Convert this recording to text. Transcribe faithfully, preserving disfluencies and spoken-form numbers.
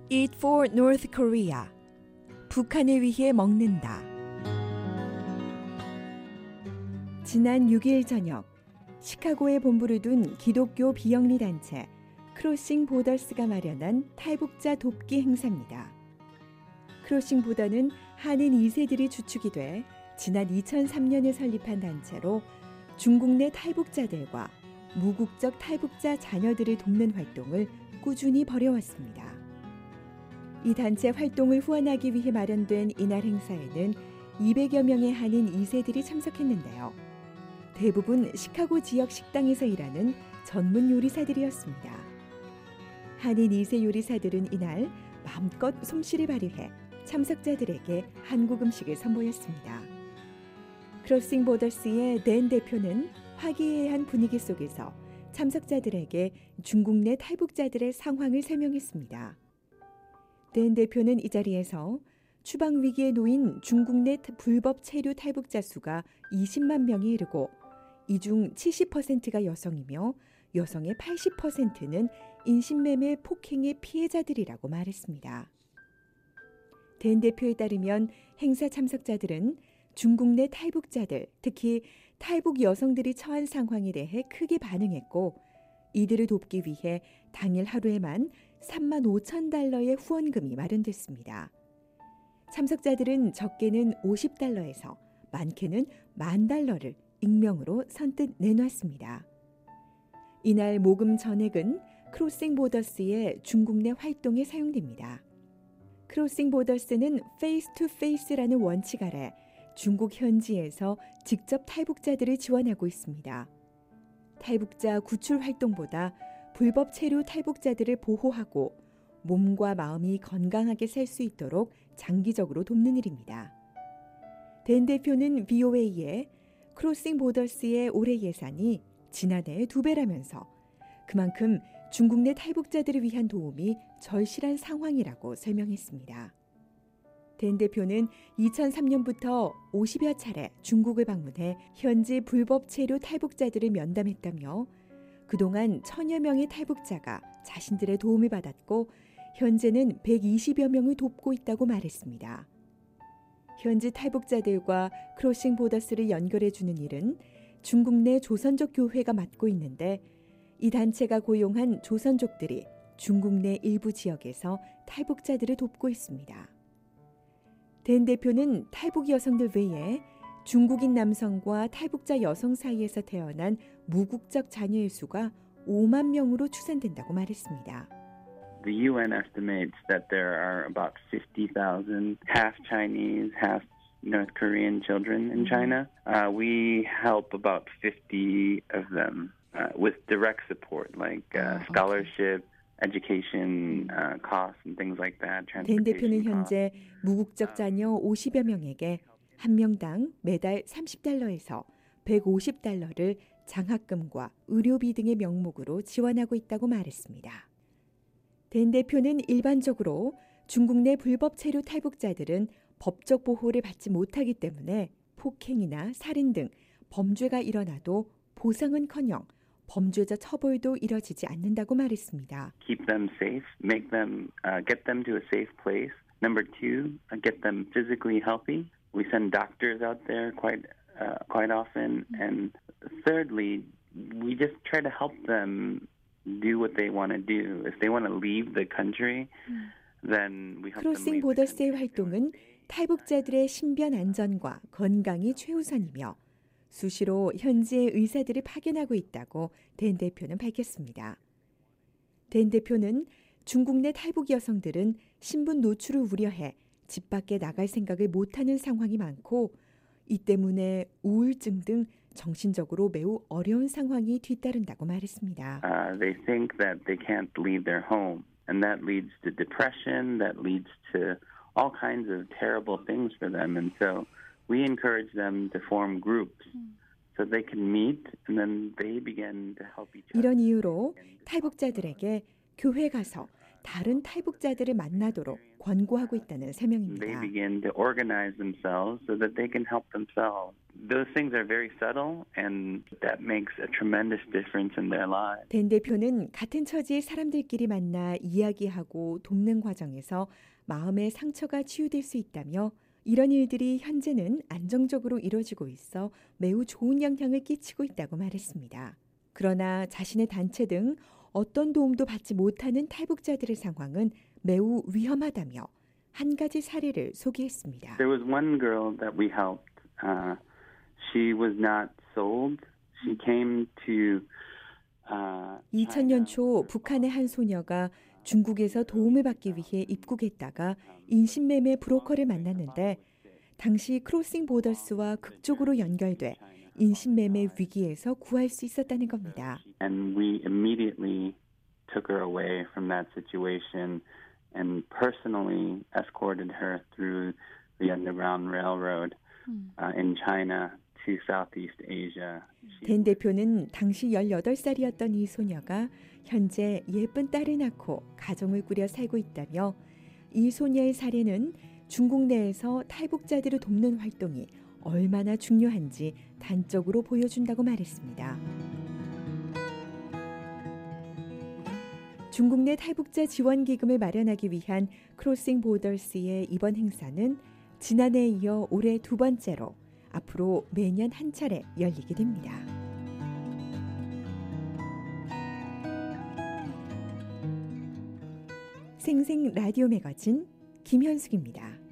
Eat for North Korea. 북한을 위해 먹는다. 지난 육 일 저녁, 시카고에 본부를 둔 기독교 비영리 단체 크로싱 보더스가 마련한 탈북자 돕기 행사입니다. 크로싱 보더는 한인 이 세들이 주축이 돼 지난 이천삼 년에 설립한 단체로 중국 내 탈북자들과 무국적 탈북자 자녀들을 돕는 활동을 꾸준히 벌여왔습니다. 이 단체 활동을 후원하기 위해 마련된 이날 행사에는 이백여 명의 한인 이 세들이 참석했는데요. 대부분 시카고 지역 식당에서 일하는 전문 요리사들이었습니다. 한인 이 세 요리사들은 이날 마음껏 솜씨를 발휘해 참석자들에게 한국 음식을 선보였습니다. 크로싱 보더스의 댄 대표는 화기애애한 분위기 속에서 참석자들에게 중국 내 탈북자들의 상황을 설명했습니다. 댄 대표는 이 자리에서 추방 위기에 놓인 중국 내 불법 체류 탈북자 수가 이십만 명에 이르고 이 중 칠십 퍼센트가 여성이며 여성의 팔십 퍼센트는 인신매매 폭행의 피해자들이라고 말했습니다. 댄 대표에 따르면 행사 참석자들은 중국 내 탈북자들, 특히 탈북 여성들이 처한 상황에 대해 크게 반응했고 이들을 돕기 위해 당일 하루에만 삼만 오천 달러의 후원금이 마련됐습니다. 참석자들은 적게는 오십 달러에서 많게는 만 달러를 익명으로 선뜻 내놨습니다. 이날 모금 전액은 크로싱 보더스의 중국 내 활동에 사용됩니다. 크로싱 보더스는 페이스 투 페이스라는 원칙 아래 중국 현지에서 직접 탈북자들을 지원하고 있습니다. 탈북자 구출 활동보다 불법 체류 탈북자들을 보호하고 몸과 마음이 건강하게 살 수 있도록 장기적으로 돕는 일입니다. 댄 대표는 브이오에이에 크로싱 보더스의 올해 예산이 지난해의 두 배라면서 그만큼 중국 내 탈북자들을 위한 도움이 절실한 상황이라고 설명했습니다. 댄 대표는 이천삼 년부터 오십여 차례 중국을 방문해 현지 불법 체류 탈북자들을 면담했다며 그동안 천여 명의 탈북자가 자신들의 도움을 받았고 현재는 백이십여 명을 돕고 있다고 말했습니다. 현지 탈북자들과 크로싱 보더스를 연결해주는 일은 중국 내 조선족 교회가 맡고 있는데 이 단체가 고용한 조선족들이 중국 내 일부 지역에서 탈북자들을 돕고 있습니다. 댄 대표는 탈북 여성들 외에 중국인 남성과 탈북자 여성 사이에서 태어난 무국적 자녀의 수가 오만 명으로 추산된다고 말했습니다. The U N estimates that there are about fifty thousand half Chinese, half North Korean children in China. Uh, we help about fifty of them uh, with direct support like uh, scholarship, education uh, costs and things like that. 댄 대표는 현재 무국적 자녀 오십여 명에게 한 명당 매달 삼십 달러에서 백오십 달러를 장학금과 의료비 등의 명목으로 지원하고 있다고 말했습니다. 댄 대표는 일반적으로 중국 내 불법 체류 탈북자들은 법적 보호를 받지 못하기 때문에 폭행이나 살인 등 범죄가 일어나도 보상은커녕 범죄자 처벌도 이뤄지지 않는다고 말했습니다. Keep them safe, make them, uh, get them to a safe place. Number two, uh, get them physically healthy. We send doctors out there quite, uh, quite often. And thirdly, we just try to help them do what they want to do. If they want to leave the country, then we help them 크로싱 leave the 보더스의 country. 활동은 탈북자들의 신변 안전과 건강이 최우선이며 수시로 현지의 의사들을 파견하고 있다고 댄 대표는 밝혔습니다. 댄 대표는 중국 내 탈북 여성들은 신분 노출을 우려해 집 밖에 나갈 생각을 못하는 상황이 많고 이 때문에 우울증 등 정신적으로 매우 어려운 상황이 뒤따른다고 말했습니다. Uh, they think that they can't leave their home, and that leads to depression, that leads to all kinds of terrible things for them. And so we encourage them to form groups so they can meet and then they begin to help each other. 이런 이유로 탈북자들에게 교회 가서 다른 탈북자들을 만나도록 권고하고 있다는 They 설명입니다. begin to organize themselves so that they can help themselves. Those things are very subtle, and that makes a tremendous difference in their lives. 댄 대표는 같은 처지의 사람들끼리 만나 이야기하고 돕는 과정에서 마음의 상처가 치유될 수 있다며 이런 일들이 현재는 안정적으로 이루어지고 있어 매우 좋은 영향을 끼치고 있다고 말했습니다. 그러나 자신의 단체 등 어떤 도움도 받지 못하는 탈북자들의 상황은 매우 위험하다며 한 가지 사례를 소개했습니다. There was one girl that we helped. Uh, she was not sold. She came to uh, 이천 년 초 북한의 한 소녀가 중국에서 도움을 받기 위해 입국했다가 인신매매 브로커를 만났는데 당시 크로싱 보더스와 극적으로 연결돼 인신매매 위기에서 구할 수 있었다는 겁니다. And we immediately took her away from that situation and personally escorted her through the Underground Railroad uh, in China to Southeast Asia. 댄 대표는 당시 열여덟 살이었던 이 소녀가 현재 예쁜 딸을 낳고 가정을 꾸려 살고 있다며 이 소녀의 사례는 중국 내에서 탈북자들을 돕는 활동이 얼마나 중요한지 단적으로 보여준다고 말했습니다. 중국 내 탈북자 지원 기금을 마련하기 위한 크로싱 보더스의 이번 행사는 지난해에 이어 올해 두 번째로 앞으로 매년 한 차례 열리게 됩니다. 생생 라디오 매거진 김현숙입니다.